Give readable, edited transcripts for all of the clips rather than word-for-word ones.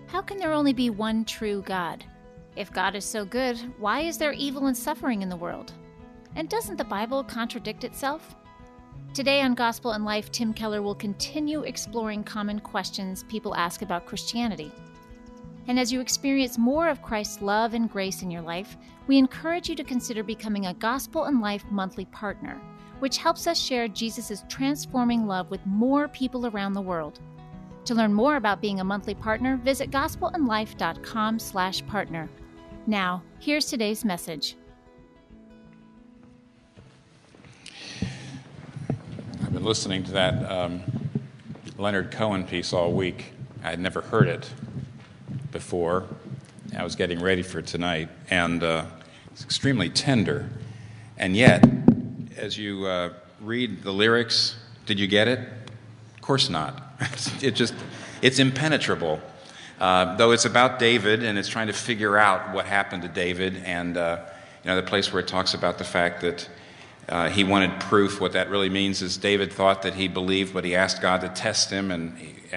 How can there only be one true God? If God is so good, why is there evil and suffering in the world? And doesn't the Bible contradict itself? Today on Gospel and Life, Tim Keller will continue exploring common questions people ask about Christianity. And as you experience more of Christ's love and grace in your life, we encourage you to consider becoming a Gospel and Life monthly partner, which helps us share Jesus' transforming love with more people around the world. To learn more about being a monthly partner, visit gospelandlife.com/partner. Now, here's today's message. I've been listening to that Leonard Cohen piece all week. I had never heard it before. I was getting ready for tonight, and it's extremely tender. And yet, as you read the lyrics, did you get it? Of course not. It's impenetrable. Though it's about David, and it's trying to figure out what happened to David, and the place where it talks about the fact that he wanted proof. What that really means is David thought that he believed, but he asked God to test him, and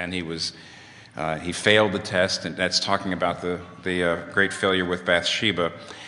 he failed the test, and that's talking about the great failure with Bathsheba.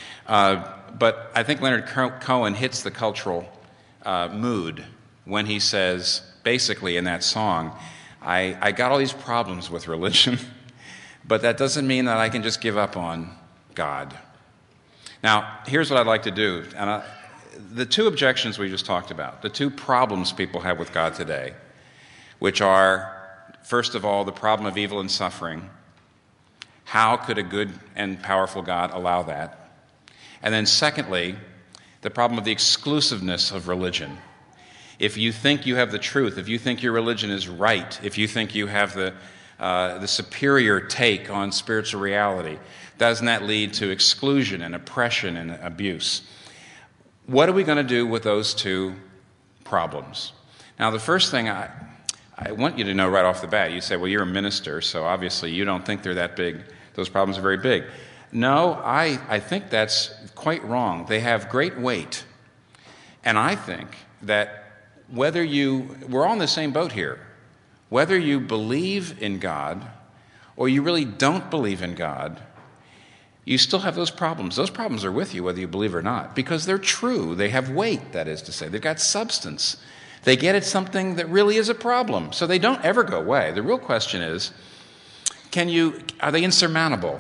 But I think Leonard Cohen hits the cultural mood when he says, basically in that song, I got all these problems with religion, but that doesn't mean that I can just give up on God. Now, here's what I'd like to do. And the two objections we just talked about, the two problems people have with God today, which are, first of all, the problem of evil and suffering. How could a good and powerful God allow that? And then secondly, the problem of the exclusiveness of religion. If you think you have the truth, if you think your religion is right, if you think you have the superior take on spiritual reality, doesn't that lead to exclusion and oppression and abuse? What are we going to do with those two problems? Now, the first thing I want you to know right off the bat, you say, well, you're a minister, so obviously you don't think they're that big. Those problems are very big. No, I think that's quite wrong. They have great weight. And I think that we're all in the same boat here. Whether you believe in God or you really don't believe in God, you still have those problems. Those problems are with you whether you believe or not, because they're true. They have weight, that is to say. They've got substance. They get at something that really is a problem, so they don't ever go away. The real question is, are they insurmountable?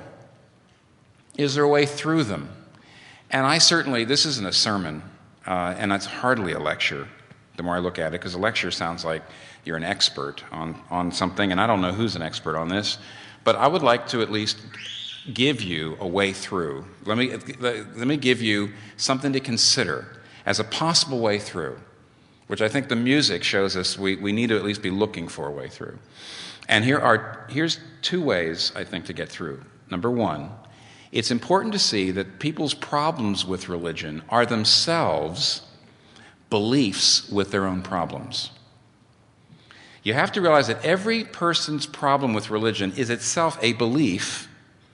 Is there a way through them? And this isn't a sermon, and it's hardly a lecture, the more I look at it, because a lecture sounds like you're an expert on something, and I don't know who's an expert on this, but I would like to at least give you a way through. Let me give you something to consider as a possible way through, which I think the music shows us we need to at least be looking for a way through. And here's two ways, I think, to get through. Number one, it's important to see that people's problems with religion are themselves beliefs with their own problems. You have to realize that every person's problem with religion is itself a belief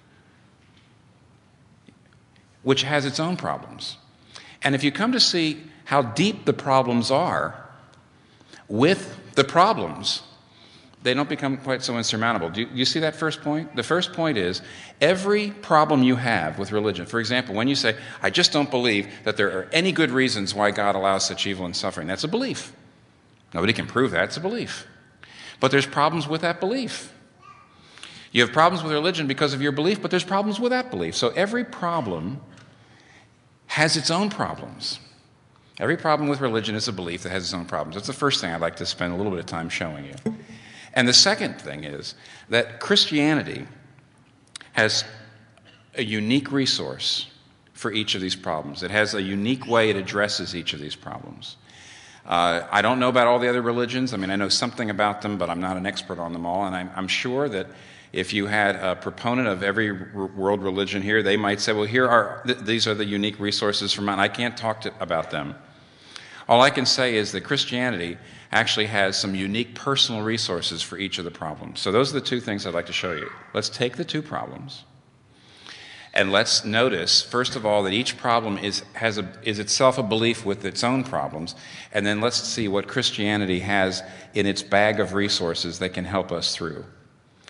which has its own problems. And if you come to see how deep the problems are with the problems, they don't become quite so insurmountable. Do you see that first point? The first point is, every problem you have with religion, for example, when you say, I just don't believe that there are any good reasons why God allows such evil and suffering, that's a belief. Nobody can prove that, it's a belief. But there's problems with that belief. You have problems with religion because of your belief, but there's problems with that belief. So every problem has its own problems. Every problem with religion is a belief that has its own problems. That's the first thing I'd like to spend a little bit of time showing you. And the second thing is that Christianity has a unique resource for each of these problems. It has a unique way it addresses each of these problems. I don't know about all the other religions. I mean, I know something about them, but I'm not an expert on them all. And I'm sure that if you had a proponent of every world religion here, they might say, well, these are the unique resources for mine. I can't talk about them. All I can say is that Christianity actually has some unique personal resources for each of the problems. So those are the two things I'd like to show you. Let's take the two problems, and let's notice, first of all, that each problem is itself a belief with its own problems, and then let's see what Christianity has in its bag of resources that can help us through.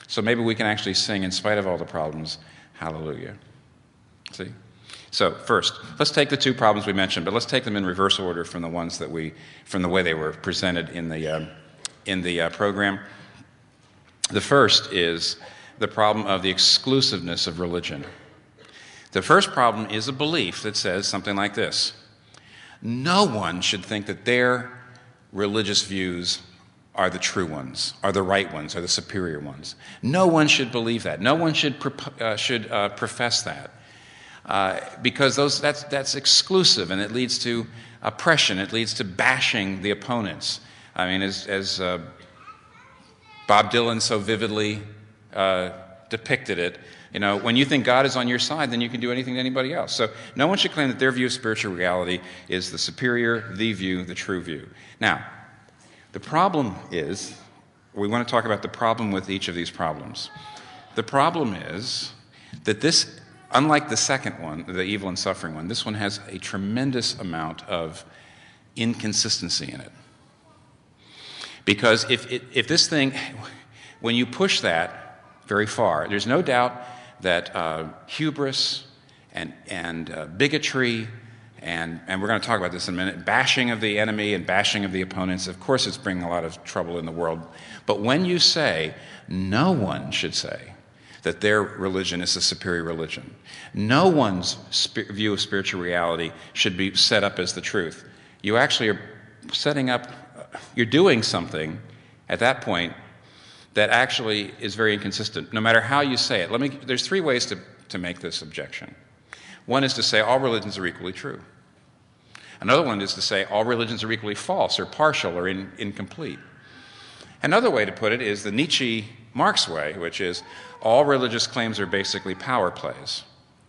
So maybe we can actually sing, in spite of all the problems, hallelujah. See? So first, let's take the two problems we mentioned, but let's take them in reverse order from the way they were presented in the program. The first is the problem of the exclusiveness of religion. The first problem is a belief that says something like this: no one should think that their religious views are the true ones, are the right ones, are the superior ones. No one should believe that. No one should profess that, because that's exclusive, and it leads to oppression. It leads to bashing the opponents. I mean, as Bob Dylan so vividly depicted it, when you think God is on your side, then you can do anything to anybody else. So no one should claim that their view of spiritual reality is the superior, the view, the true view. Now, the problem is, we want to talk about the problem with each of these problems. The problem is that this, unlike the second one, the evil and suffering one, this one has a tremendous amount of inconsistency in it. Because if this thing, when you push that very far, there's no doubt that hubris and bigotry, and we're going to talk about this in a minute, bashing of the enemy and bashing of the opponents, of course it's bringing a lot of trouble in the world. But when you say, no one should say that their religion is a superior religion, no one's view of spiritual reality should be set up as the truth, you actually are setting up, you're doing something at that point that actually is very inconsistent, no matter how you say it. There's three ways to make this objection. One is to say all religions are equally true. Another one is to say all religions are equally false or partial or incomplete. Another way to put it is the Nietzsche-Marx way, which is all religious claims are basically power plays.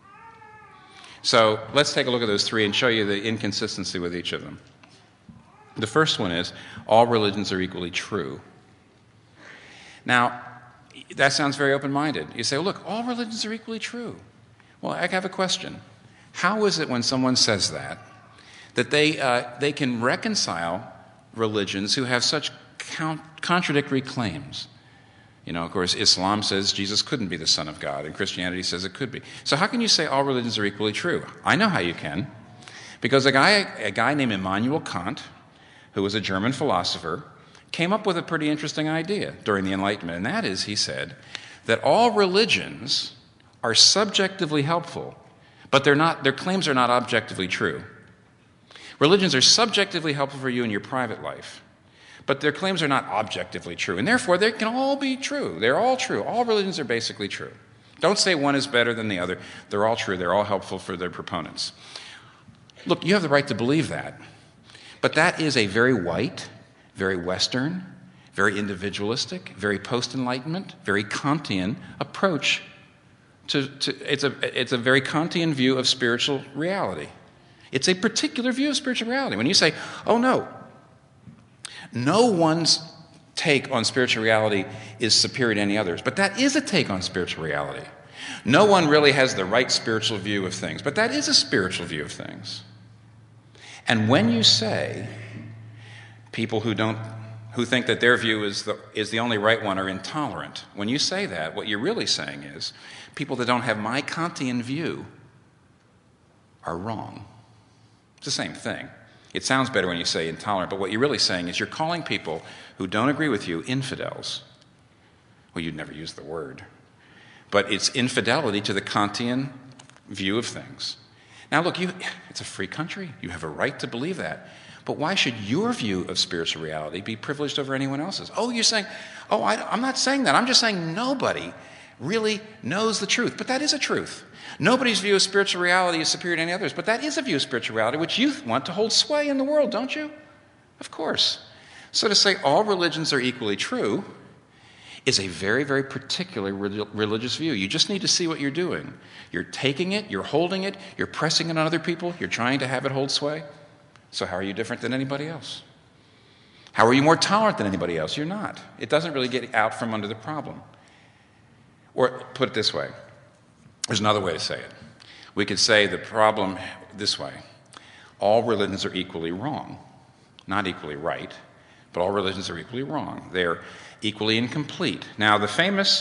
So let's take a look at those three and show you the inconsistency with each of them. The first one is all religions are equally true. Now, that sounds very open-minded. You say, look, all religions are equally true. Well, I have a question. How is it when someone says that they can reconcile religions who have such contradictory claims? Of course, Islam says Jesus couldn't be the Son of God, and Christianity says it could be. So how can you say all religions are equally true? I know how you can. Because a guy named Immanuel Kant, who was a German philosopher, came up with a pretty interesting idea during the Enlightenment, and that is, he said, that all religions are subjectively helpful, but their claims are not objectively true. Religions are subjectively helpful for you in your private life, but their claims are not objectively true, and therefore they can all be true. They're all true. All religions are basically true. Don't say one is better than the other. They're all true. They're all helpful for their proponents. Look, you have the right to believe that, but that is a very white, very Western, very individualistic, very post-Enlightenment, very Kantian approach it's a very Kantian view of spiritual reality. It's a particular view of spiritual reality. When you say, oh no one's take on spiritual reality is superior to any others, but that is a take on spiritual reality. No one really has the right spiritual view of things, but that is a spiritual view of things. And when you say people who think that their view is the only right one are intolerant, when you say that, what you're really saying is people that don't have my Kantian view are wrong. It's the same thing. It sounds better when you say intolerant, but what you're really saying is you're calling people who don't agree with you infidels. Well, you'd never use the word. But it's infidelity to the Kantian view of things. Now look, it's a free country. You have a right to believe that. But why should your view of spiritual reality be privileged over anyone else's? Oh, you're saying, I'm not saying that. I'm just saying nobody really knows the truth. But that is a truth. Nobody's view of spiritual reality is superior to any others. But that is a view of spiritual reality which you want to hold sway in the world, don't you? Of course. So to say all religions are equally true is a very, very particular religious view. You just need to see what you're doing. You're taking it, you're holding it, you're pressing it on other people, you're trying to have it hold sway. So how are you different than anybody else? How are you more tolerant than anybody else? You're not. It doesn't really get out from under the problem. Or put it this way. There's another way to say it. We could say the problem this way. All religions are equally wrong. Not equally right, but all religions are equally wrong. They're equally incomplete. Now, the famous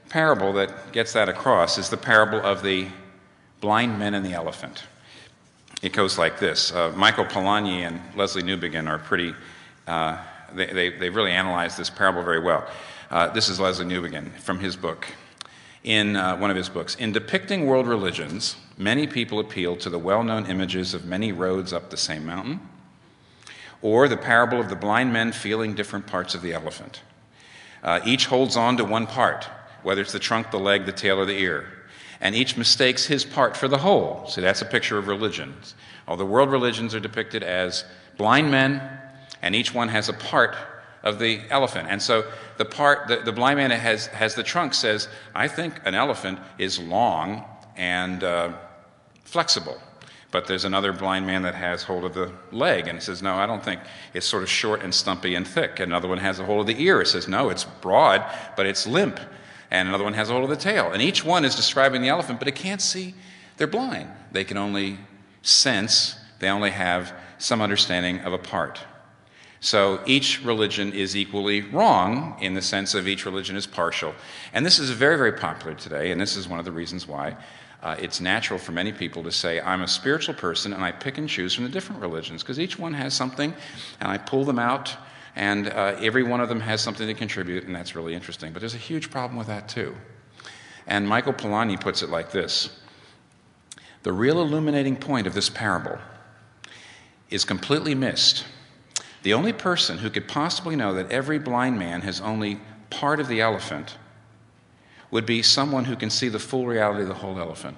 parable that gets that across is the parable of the blind men and the elephant. It goes like this. Michael Polanyi and Leslie Newbigin are pretty, they really analyze this parable very well. This is Leslie Newbigin from his book. In one of his books, in depicting world religions, many people appeal to the well-known images of many roads up the same mountain, or the parable of the blind men feeling different parts of the elephant. Each holds on to one part, whether it's the trunk, the leg, the tail, or the ear, and each mistakes his part for the whole. See, that's a picture of religions. All the world religions are depicted as blind men, and each one has a part of the elephant. And so the blind man has the trunk says, I think an elephant is long and flexible. But there's another blind man that has hold of the leg, and it says, no, I don't think it's sort of short and stumpy and thick. Another one has a hold of the ear. It says, no, it's broad, but it's limp. And another one has a hold of the tail. And each one is describing the elephant, but it can't see. They're blind. They can only sense. They only have some understanding of a part. So each religion is equally wrong in the sense of each religion is partial. And this is very, very popular today, and this is one of the reasons why it's natural for many people to say, I'm a spiritual person, and I pick and choose from the different religions, because each one has something, and I pull them out, and every one of them has something to contribute, and that's really interesting. But there's a huge problem with that, too. And Michael Polanyi puts it like this. The real illuminating point of this parable is completely missed. The only person who could possibly know that every blind man has only part of the elephant would be someone who can see the full reality of the whole elephant.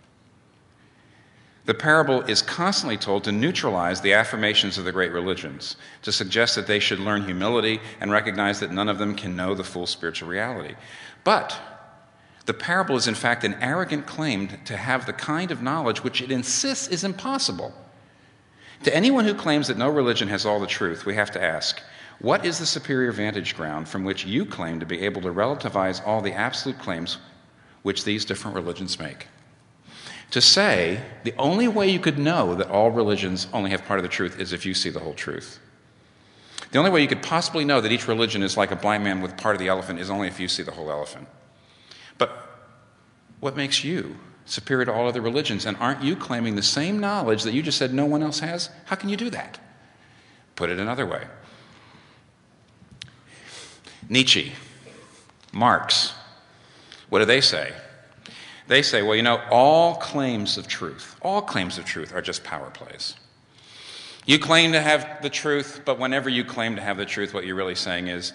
The parable is constantly told to neutralize the affirmations of the great religions, to suggest that they should learn humility and recognize that none of them can know the full spiritual reality. But the parable is in fact an arrogant claim to have the kind of knowledge which it insists is impossible. To anyone who claims that no religion has all the truth, we have to ask, what is the superior vantage ground from which you claim to be able to relativize all the absolute claims which these different religions make? To say the only way you could know that all religions only have part of the truth is if you see the whole truth. The only way you could possibly know that each religion is like a blind man with part of the elephant is only if you see the whole elephant. But what makes you superior to all other religions? And aren't you claiming the same knowledge that you just said no one else has? How can you do that? Put it another way. Nietzsche, Marx, what do they say? They say, well, you know, all claims of truth are just power plays. You claim to have the truth, but whenever you claim to have the truth, what you're really saying is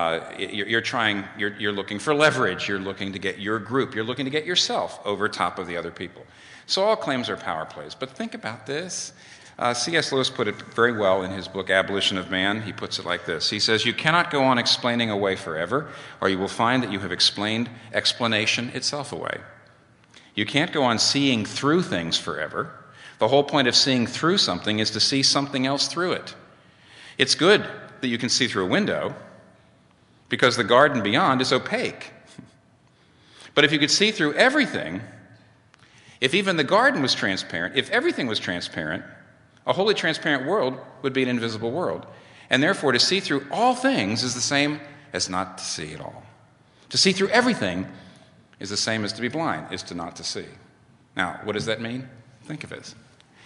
you're looking for leverage. You're looking to get your group. You're looking to get yourself over top of the other people. So all claims are power plays. But think about this. C.S. Lewis put it very well in his book, Abolition of Man. He puts it like this. He says, you cannot go on explaining away forever, or you will find that you have explained explanation itself away. You can't go on seeing through things forever. The whole point of seeing through something is to see something else through it. It's good that you can see through a window, because the garden beyond is opaque. But if you could see through everything, if even the garden was transparent, if everything was transparent, a wholly transparent world would be an invisible world. And therefore, to see through all things is the same as not to see at all. To see through everything is the same as to be blind, is to not to see. Now, what does that mean? Think of it.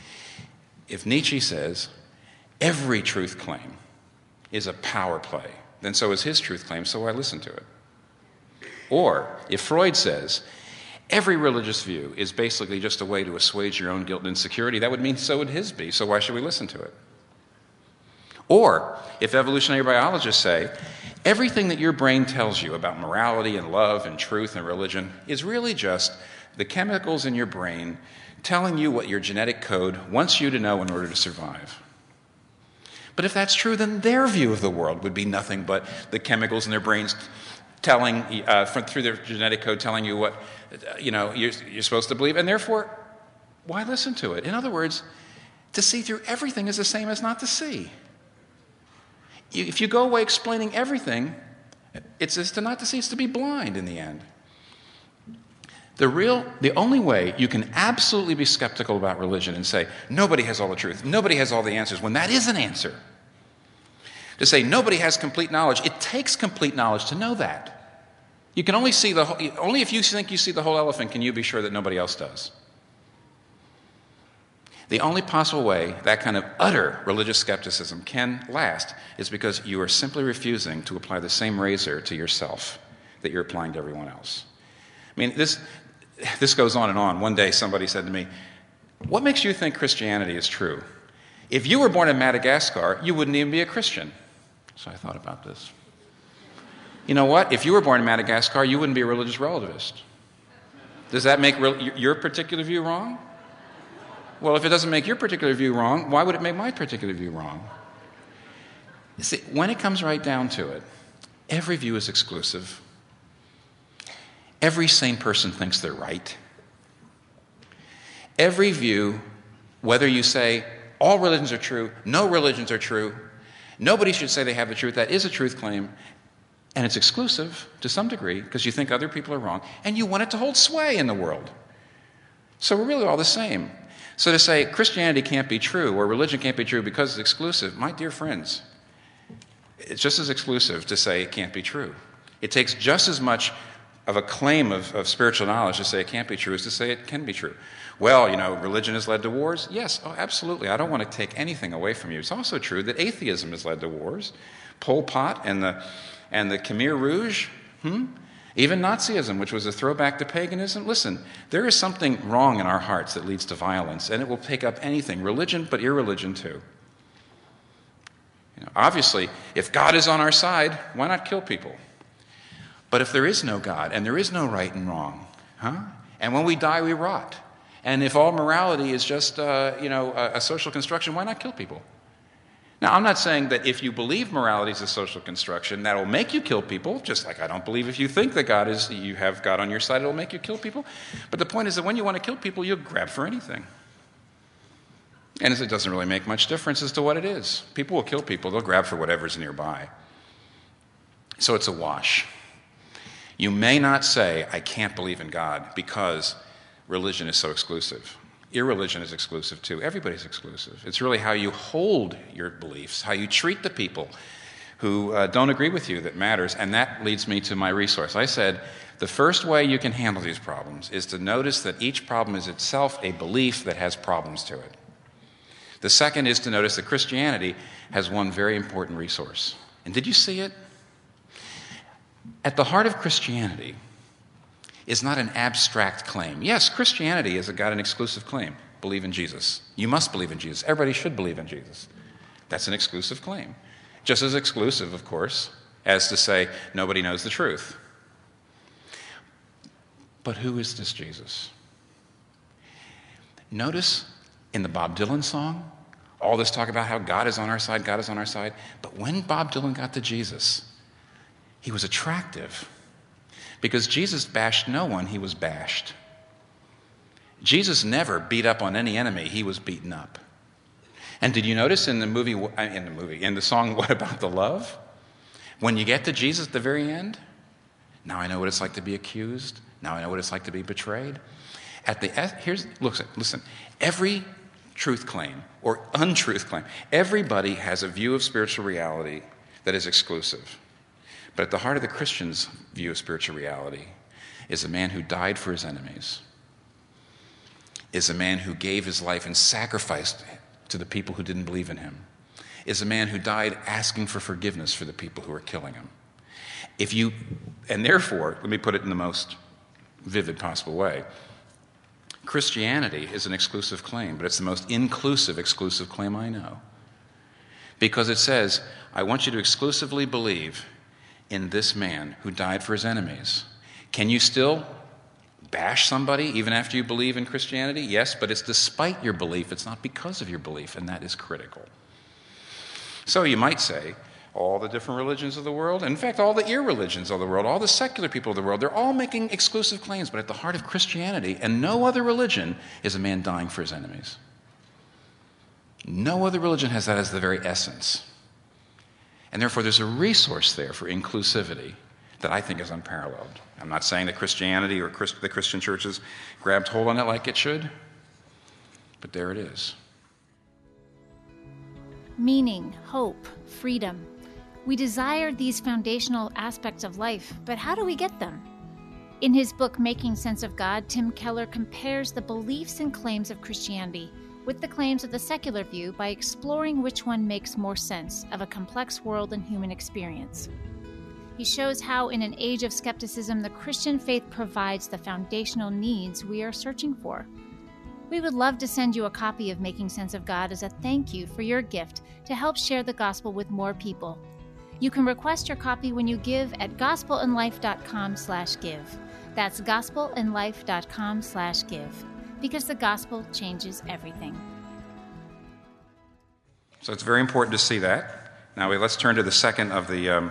If Nietzsche says every truth claim is a power play, then so is his truth claim, so I listen to it. Or if Freud says every religious view is basically just a way to assuage your own guilt and insecurity, that would mean so would his be, so why should we listen to it? Or if evolutionary biologists say everything that your brain tells you about morality and love and truth and religion is really just the chemicals in your brain telling you what your genetic code wants you to know in order to survive. But if that's true, then their view of the world would be nothing but the chemicals in their brains telling, through their genetic code, telling you what you're supposed to believe, and therefore, why listen to it? In other words, to see through everything is the same as not to see. If you go away explaining everything, it's to not to see, it's to be blind in the end. The only way you can absolutely be skeptical about religion and say, nobody has all the truth, nobody has all the answers, when that is an answer. To say nobody has complete knowledge, it takes complete knowledge to know that. You can only if you think you see the whole elephant can you be sure that nobody else does. The only possible way that kind of utter religious skepticism can last is because you are simply refusing to apply the same razor to yourself that you're applying to everyone else. I mean, this goes on and on. One day somebody said to me, "What makes you think Christianity is true? If you were born in Madagascar, you wouldn't even be a Christian." So I thought about this. You know what? If you were born in Madagascar, you wouldn't be a religious relativist. Does that make your particular view wrong? Well, if it doesn't make your particular view wrong, why would it make my particular view wrong? You see, when it comes right down to it, every view is exclusive. Every sane person thinks they're right. Every view, whether you say all religions are true, no religions are true, nobody should say they have the truth, that is a truth claim, and it's exclusive to some degree because you think other people are wrong, and you want it to hold sway in the world. So we're really all the same. So to say Christianity can't be true or religion can't be true because it's exclusive, my dear friends, it's just as exclusive to say it can't be true. It takes just as much of a claim of spiritual knowledge to say it can't be true as to say it can be true. Well, religion has led to wars. Yes, absolutely. I don't want to take anything away from you. It's also true that atheism has led to wars. Pol Pot and the Khmer Rouge, even Nazism, which was a throwback to paganism. Listen, there is something wrong in our hearts that leads to violence, and it will take up anything, religion, but irreligion too. Obviously, if God is on our side, why not kill people? But if there is no God, and there is no right and wrong, and when we die, we rot, and if all morality is just, a social construction, why not kill people? Now, I'm not saying that if you believe morality is a social construction, that will make you kill people, just like I don't believe if you think that you have God on your side, it will make you kill people. But the point is that when you want to kill people, you'll grab for anything. And it doesn't really make much difference as to what it is. People will kill people. They'll grab for whatever's nearby. So it's a wash. You may not say, I can't believe in God because religion is so exclusive. Irreligion is exclusive too. Everybody's exclusive. It's really how you hold your beliefs, how you treat the people who don't agree with you that matters. And that leads me to my resource. I said, the first way you can handle these problems is to notice that each problem is itself a belief that has problems to it. The second is to notice that Christianity has one very important resource. And did you see it? At the heart of Christianity is not an abstract claim. Yes, Christianity has got an exclusive claim. Believe in Jesus. You must believe in Jesus. Everybody should believe in Jesus. That's an exclusive claim. Just as exclusive, of course, as to say nobody knows the truth. But who is this Jesus? Notice in the Bob Dylan song, all this talk about how God is on our side, God is on our side. But when Bob Dylan got to Jesus, he was attractive. Because Jesus bashed no one, he was bashed. Jesus never beat up on any enemy, he was beaten up. And did you notice in the song, What About the Love? When you get to Jesus at the very end, now I know what it's like to be accused. Now I know what it's like to be betrayed. Listen, every truth claim or untruth claim, everybody has a view of spiritual reality that is exclusive. But at the heart of the Christian's view of spiritual reality is a man who died for his enemies, is a man who gave his life and sacrificed to the people who didn't believe in him, is a man who died asking for forgiveness for the people who were killing him. And therefore, let me put it in the most vivid possible way, Christianity is an exclusive claim, but it's the most inclusive exclusive claim I know. Because it says, I want you to exclusively believe in this man who died for his enemies. Can you still bash somebody even after you believe in Christianity? Yes, but it's despite your belief. It's not because of your belief, and that is critical. So you might say, all the different religions of the world, in fact, all the irreligions of the world, all the secular people of the world, they're all making exclusive claims, but at the heart of Christianity and no other religion is a man dying for his enemies. No other religion has that as the very essence. And therefore, there's a resource there for inclusivity that I think is unparalleled. I'm not saying that Christianity or the Christian churches grabbed hold on it like it should, but there it is. Meaning, hope, freedom. We desire these foundational aspects of life, but how do we get them? In his book, Making Sense of God, Tim Keller compares the beliefs and claims of Christianity with the claims of the secular view by exploring which one makes more sense of a complex world and human experience. He shows how, in an age of skepticism, the Christian faith provides the foundational needs we are searching for. We would love to send you a copy of Making Sense of God as a thank you for your gift to help share the gospel with more people. You can request your copy when you give at gospelinlife.com/give. That's gospelinlife.com/give, because the gospel changes everything. So it's very important to see that. Now let's turn to the second of the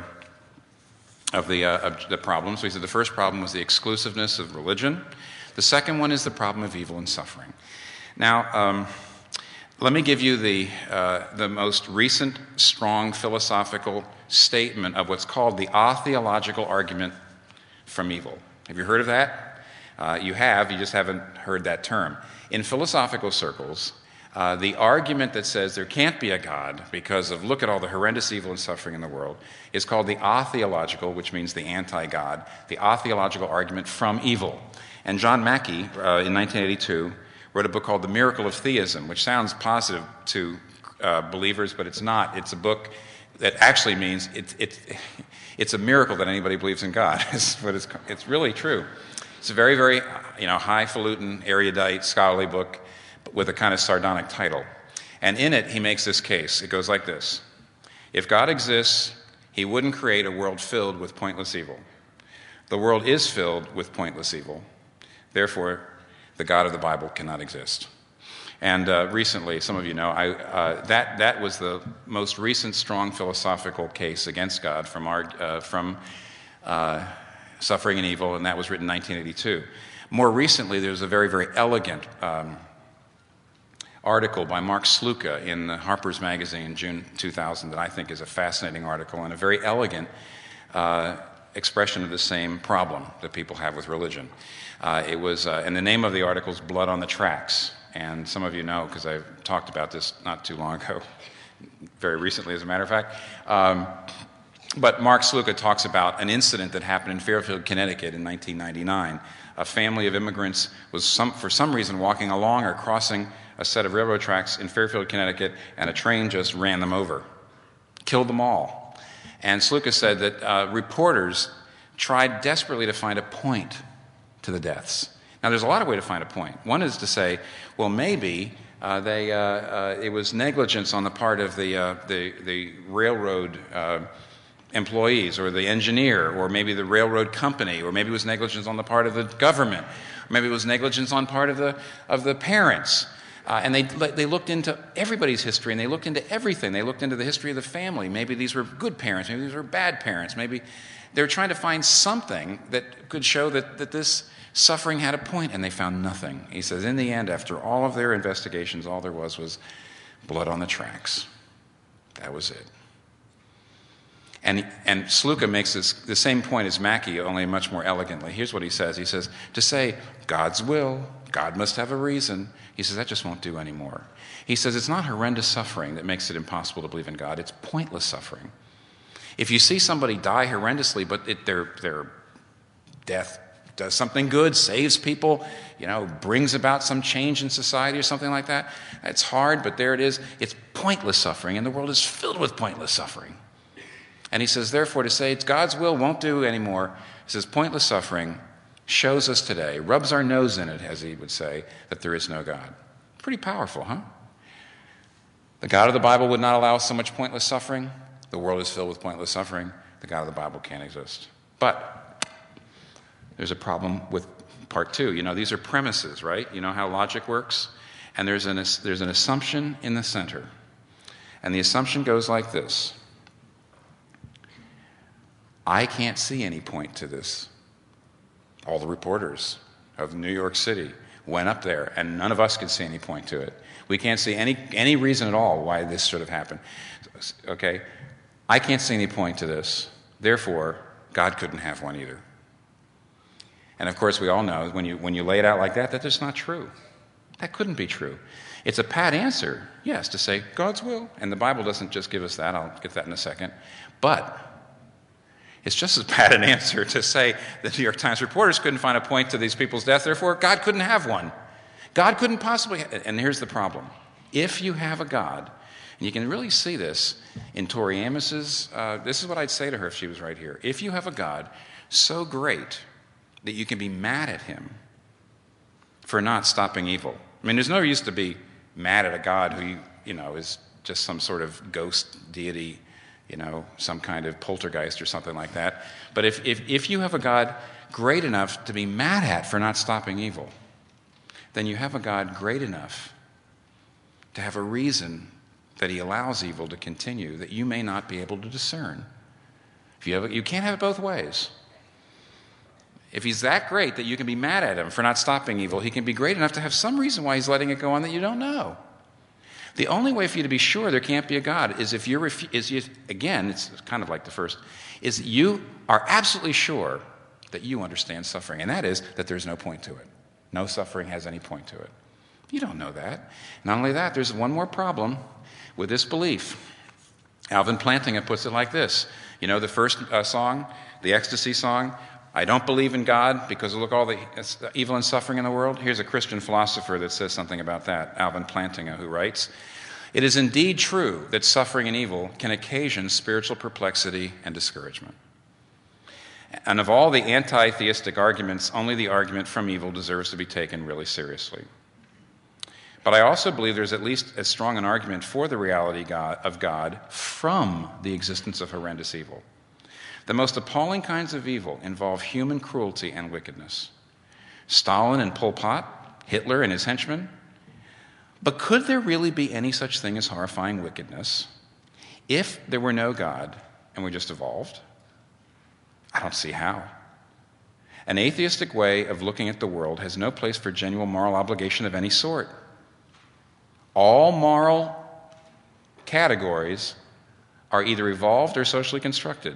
problems. So he said the first problem was the exclusiveness of religion. The second one is the problem of evil and suffering. Now, let me give you the most recent strong philosophical statement of what's called the atheological argument from evil. Have you heard of that? You have, you just haven't heard that term. In philosophical circles, the argument that says there can't be a God because of look at all the horrendous evil and suffering in the world is called the atheological, which means the anti-God, the atheological argument from evil. And John Mackey, in 1982, wrote a book called The Miracle of Theism, which sounds positive to believers, but it's not. It's a book that actually means it's a miracle that anybody believes in God. But it's really true. It's a very, very highfalutin, erudite, scholarly book with a kind of sardonic title. And in it, he makes this case. It goes like this. If God exists, he wouldn't create a world filled with pointless evil. The world is filled with pointless evil. Therefore, the God of the Bible cannot exist. And recently, some of you know, that was the most recent strong philosophical case against God from Suffering and Evil, and that was written in 1982. More recently, there was a very, very elegant article by Mark Sluka in Harper's Magazine, June 2000, that I think is a fascinating article and a very elegant expression of the same problem that people have with religion. And the name of the article is Blood on the Tracks. And some of you know, because I've talked about this not too long ago, very recently as a matter of fact. But Mark Sluka talks about an incident that happened in Fairfield, Connecticut in 1999. A family of immigrants was for some reason walking along or crossing a set of railroad tracks in Fairfield, Connecticut, and a train just ran them over, killed them all. And Sluka said that reporters tried desperately to find a point to the deaths. Now, there's a lot of ways to find a point. One is to say, well, maybe it was negligence on the part of the railroad employees or the engineer, or maybe the railroad company, or maybe it was negligence on the part of the government, or maybe it was negligence on part of the parents. And they looked into everybody's history, and they looked into everything. They looked into the history of the family. Maybe these were good parents. Maybe these were bad parents. Maybe they were trying to find something that could show that this suffering had a point, and they found nothing. He says, in the end, after all of their investigations, all there was blood on the tracks. That was it. And Sluka makes the same point as Mackey, only much more elegantly. Here's what he says. He says, to say, God's will, God must have a reason, he says, that just won't do anymore. He says, it's not horrendous suffering that makes it impossible to believe in God. It's pointless suffering. If you see somebody die horrendously, but their death does something good, saves people, brings about some change in society or something like that, it's hard, but there it is. It's pointless suffering, and the world is filled with pointless suffering. And he says, therefore, to say it's God's will won't do anymore. He says, pointless suffering shows us today, rubs our nose in it, as he would say, that there is no God. Pretty powerful, huh? The God of the Bible would not allow so much pointless suffering. The world is filled with pointless suffering. The God of the Bible can't exist. But there's a problem with part two. These are premises, right? You know how logic works? And there's an assumption in the center. And the assumption goes like this. I can't see any point to this. All the reporters of New York City went up there, and none of us could see any point to it. We can't see any reason at all why this should have happened. Okay? I can't see any point to this. Therefore, God couldn't have one either. And of course, we all know when you lay it out like that, that's just not true. That couldn't be true. It's a pat answer, yes, to say God's will. And the Bible doesn't just give us that. I'll get to that in a second. But it's just as bad an answer to say the New York Times reporters couldn't find a point to these people's death, therefore God couldn't have one. God couldn't possibly and here's the problem. If you have a God, and you can really see this in Tori Amos's, this is what I'd say to her if she was right here. If you have a God so great that you can be mad at him for not stopping evil. I mean, there's no use to be mad at a God who, is just some sort of ghost deity, some kind of poltergeist or something like that. But if you have a God great enough to be mad at for not stopping evil, then you have a God great enough to have a reason that he allows evil to continue that you may not be able to discern. You can't have it both ways. If he's that great that you can be mad at him for not stopping evil, he can be great enough to have some reason why he's letting it go on that you don't know. The only way for you to be sure there can't be a God is if again, it's kind of like the first, is you are absolutely sure that you understand suffering, and that is that there's no point to it. No suffering has any point to it. You don't know that. Not only that, there's one more problem with this belief. Alvin Plantinga puts it like this. The first song, the ecstasy song, I don't believe in God because look all the evil and suffering in the world. Here's a Christian philosopher that says something about that, Alvin Plantinga, who writes, it is indeed true that suffering and evil can occasion spiritual perplexity and discouragement. And of all the anti-theistic arguments, only the argument from evil deserves to be taken really seriously. But I also believe there's at least as strong an argument for the reality of God from the existence of horrendous evil. The most appalling kinds of evil involve human cruelty and wickedness. Stalin and Pol Pot, Hitler and his henchmen. But could there really be any such thing as horrifying wickedness if there were no God and we just evolved? I don't see how. An atheistic way of looking at the world has no place for genuine moral obligation of any sort. All moral categories are either evolved or socially constructed.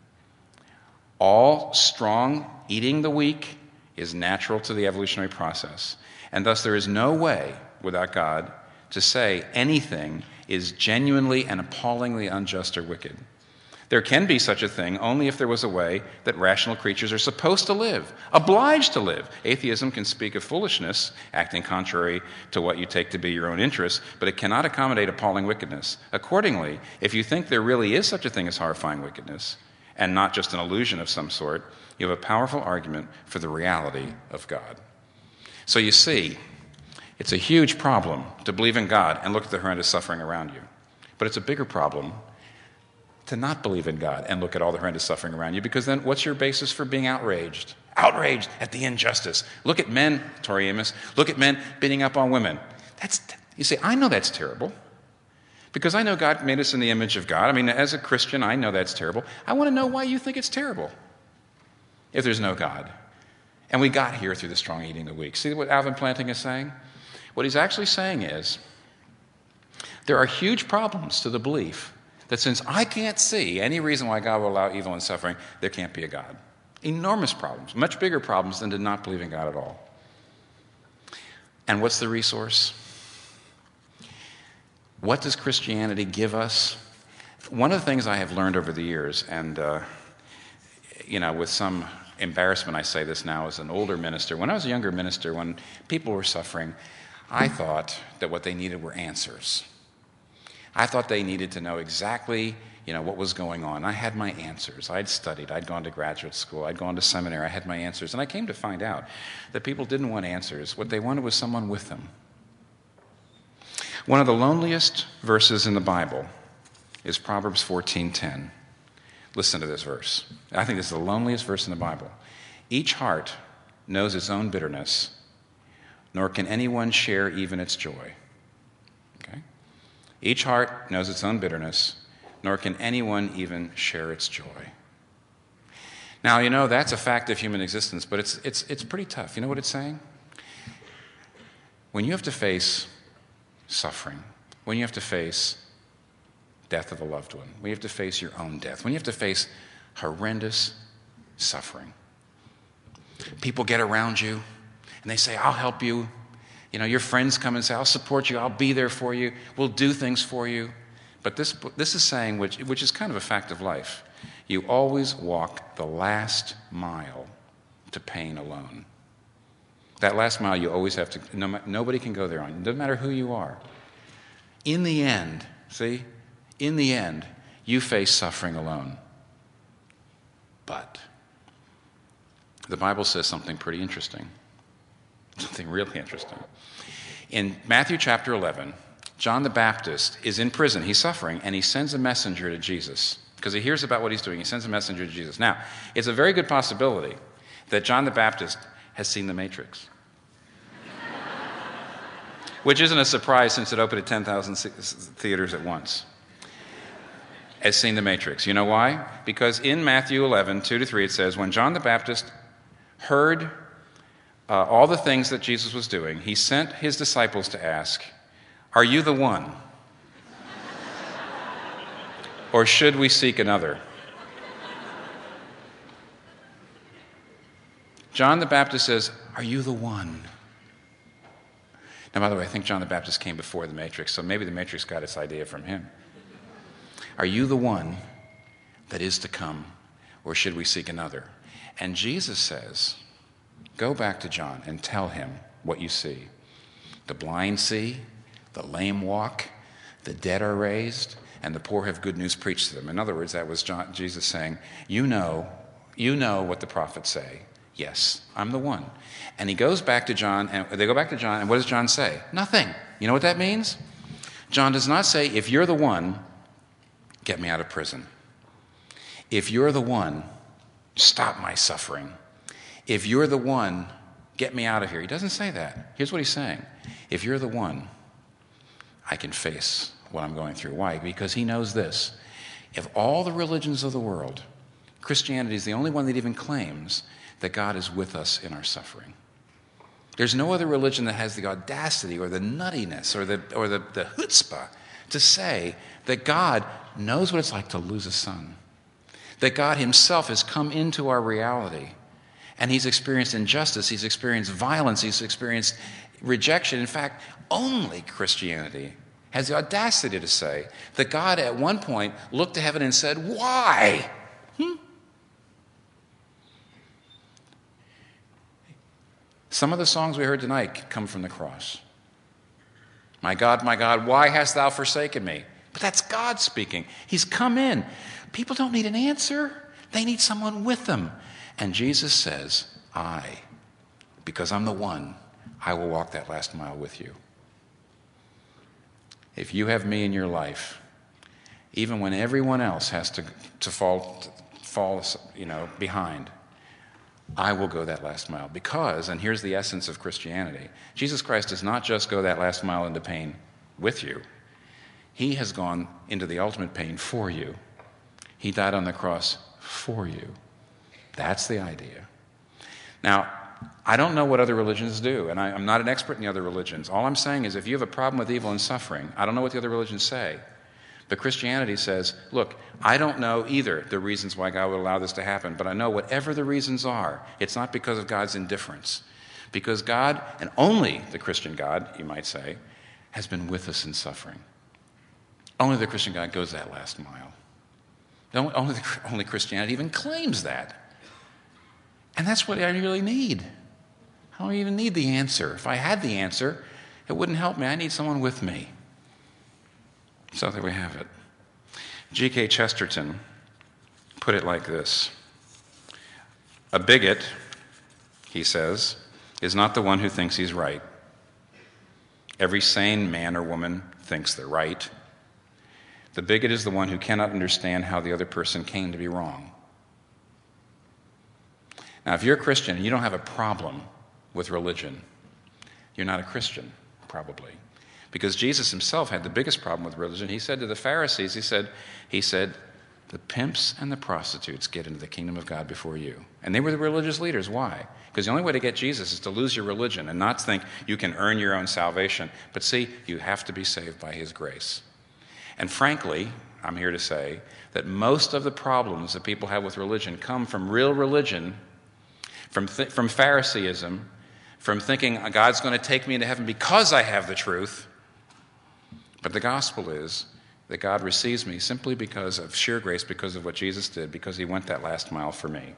All strong eating the weak is natural to the evolutionary process. And thus there is no way without God to say anything is genuinely and appallingly unjust or wicked. There can be such a thing only if there was a way that rational creatures are supposed to live, obliged to live. Atheism can speak of foolishness, acting contrary to what you take to be your own interests, but it cannot accommodate appalling wickedness. Accordingly, if you think there really is such a thing as horrifying wickedness, and not just an illusion of some sort, you have a powerful argument for the reality of God. So you see, it's a huge problem to believe in God and look at the horrendous suffering around you. But it's a bigger problem to not believe in God and look at all the horrendous suffering around you, because then what's your basis for being outraged? Outraged at the injustice. Look at men, Tori Amos, look at men beating up on women. You say, I know that's terrible. Because I know God made us in the image of God. I mean, as a Christian, I know that's terrible. I want to know why you think it's terrible if there's no God. And we got here through the strong eating of the weak. See what Alvin Plantinga is saying? What he's actually saying is there are huge problems to the belief that since I can't see any reason why God will allow evil and suffering, there can't be a God. Enormous problems, much bigger problems than to not believe in God at all. And what's the resource? What does Christianity give us? One of the things I have learned over the years, and with some embarrassment I say this now as an older minister, when I was a younger minister, when people were suffering, I thought that what they needed were answers. I thought they needed to know exactly, what was going on. I had my answers. I'd studied. I'd gone to graduate school. I'd gone to seminary. I had my answers. And I came to find out that people didn't want answers. What they wanted was someone with them. One of the loneliest verses in the Bible is Proverbs 14:10. Listen to this verse. I think this is the loneliest verse in the Bible. Each heart knows its own bitterness, nor can anyone share even its joy. Okay? Each heart knows its own bitterness, nor can anyone even share its joy. Now, that's a fact of human existence, but it's pretty tough. You know what it's saying? When you have to face suffering, when you have to face death of a loved one, when you have to face your own death, when you have to face horrendous suffering, people get around you and they say, I'll help you. Your friends come and say, I'll support you, I'll be there for you, we'll do things for you. But this is saying, which is kind of a fact of life, you always walk the last mile to pain alone. That last mile you always have to, nobody can go there on you. It doesn't matter who you are. In the end, you face suffering alone. But the Bible says something pretty interesting. Something really interesting. In Matthew chapter 11, John the Baptist is in prison. He's suffering, and he sends a messenger to Jesus because he hears about what he's doing. He sends a messenger to Jesus. Now, it's a very good possibility that John the Baptist has seen The Matrix, which isn't a surprise since it opened at 10,000 theaters at once. Has seen The Matrix. You know why? Because in Matthew 11, 2-3, it says, when John the Baptist heard all the things that Jesus was doing, he sent his disciples to ask, are you the one? Or should we seek another? John the Baptist says, are you the one? Now, by the way, I think John the Baptist came before The Matrix, so maybe The Matrix got its idea from him. Are you the one that is to come, or should we seek another? And Jesus says, go back to John and tell him what you see. The blind see, the lame walk, the dead are raised, and the poor have good news preached to them. In other words, that was Jesus saying, you know what the prophets say. Yes, I'm the one. And he goes back to John, and they go back to John, and what does John say? Nothing. You know what that means? John does not say, if you're the one, get me out of prison. If you're the one, stop my suffering. If you're the one, get me out of here. He doesn't say that. Here's what he's saying. If you're the one, I can face what I'm going through. Why? Because he knows this. If all the religions of the world, Christianity is the only one that even claims that God is with us in our suffering. There's no other religion that has the audacity or the nuttiness or the chutzpah to say that God knows what it's like to lose a son, that God himself has come into our reality, and he's experienced injustice, he's experienced violence, he's experienced rejection. In fact, only Christianity has the audacity to say that God at one point looked to heaven and said, why? Some of the songs we heard tonight come from the cross. My God, why hast thou forsaken me? But that's God speaking. He's come in. People don't need an answer. They need someone with them. And Jesus says, because I'm the one, I will walk that last mile with you. If you have me in your life, even when everyone else has to fall behind, I will go that last mile. Because, and here's the essence of Christianity, Jesus Christ does not just go that last mile into pain with you. He has gone into the ultimate pain for you. He died on the cross for you. That's the idea. Now, I don't know what other religions do, and I'm not an expert in the other religions. All I'm saying is if you have a problem with evil and suffering, I don't know what the other religions say. But Christianity says, look, I don't know either the reasons why God would allow this to happen, but I know whatever the reasons are, it's not because of God's indifference. Because God, and only the Christian God, you might say, has been with us in suffering. Only the Christian God goes that last mile. Only Christianity even claims that. And that's what I really need. I don't even need the answer. If I had the answer, it wouldn't help me. I need someone with me. So there we have it. G.K. Chesterton put it like this. A bigot, he says, is not the one who thinks he's right. Every sane man or woman thinks they're right. The bigot is the one who cannot understand how the other person came to be wrong. Now, if you're a Christian and you don't have a problem with religion, you're not a Christian, probably. Because Jesus himself had the biggest problem with religion. He said to the Pharisees, he said, the pimps and the prostitutes get into the kingdom of God before you. And they were the religious leaders. Why? Because the only way to get Jesus is to lose your religion and not think you can earn your own salvation. But see, you have to be saved by his grace. And frankly, I'm here to say that most of the problems that people have with religion come from real religion, from Phariseeism, from thinking God's going to take me into heaven because I have the truth. But the gospel is that God receives me simply because of sheer grace, because of what Jesus did, because he went that last mile for me.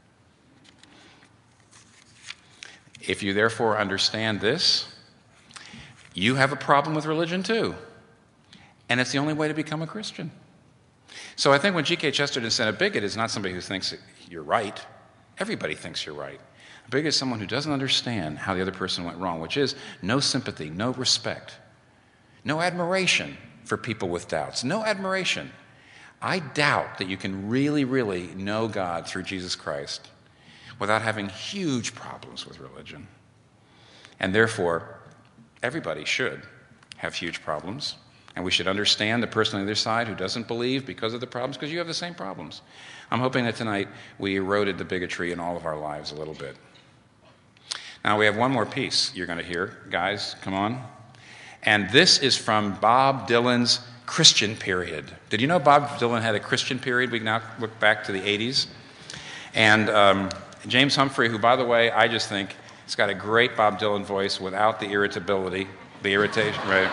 If you therefore understand this, you have a problem with religion too. And it's the only way to become a Christian. So I think when G.K. Chesterton said a bigot is not somebody who thinks you're right. Everybody thinks you're right. A bigot is someone who doesn't understand how the other person went wrong, which is no sympathy, no respect, no admiration for people with doubts, no admiration. I doubt that you can really, really know God through Jesus Christ without having huge problems with religion. And therefore, everybody should have huge problems. And we should understand the person on the other side who doesn't believe because of the problems, because you have the same problems. I'm hoping that tonight we eroded the bigotry in all of our lives a little bit. Now we have one more piece you're going to hear. Guys, come on. And this is from Bob Dylan's Christian period. Did you know Bob Dylan had a Christian period? We can now look back to the 80s. And James Humphrey, who, by the way, I just think has got a great Bob Dylan voice without the irritability, the irritation, right?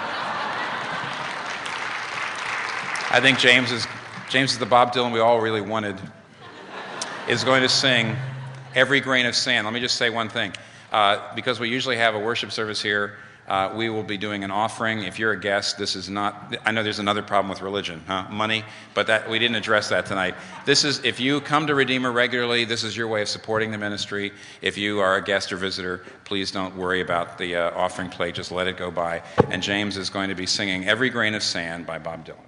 I think James is the Bob Dylan we all really wanted, is going to sing Every Grain of Sand. Let me just say one thing. Because we usually have a worship service here, we will be doing an offering. If you're a guest, this is not, I know there's another problem with religion, money, but that we didn't address that tonight. This is, if you come to Redeemer regularly, this is your way of supporting the ministry. If you are a guest or visitor, please don't worry about the offering plate, just let it go by. And James is going to be singing Every Grain of Sand by Bob Dylan.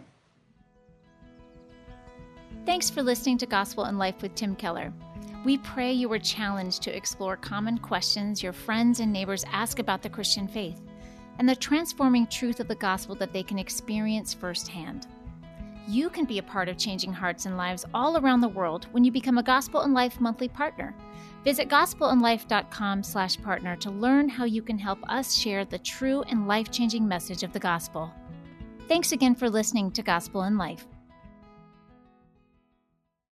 Thanks for listening to Gospel in Life with Tim Keller. We pray you were challenged to explore common questions your friends and neighbors ask about the Christian faith and the transforming truth of the gospel that they can experience firsthand. You can be a part of changing hearts and lives all around the world when you become a Gospel in Life monthly partner. Visit gospelinlife.com/partner to learn how you can help us share the true and life-changing message of the gospel. Thanks again for listening to Gospel in Life.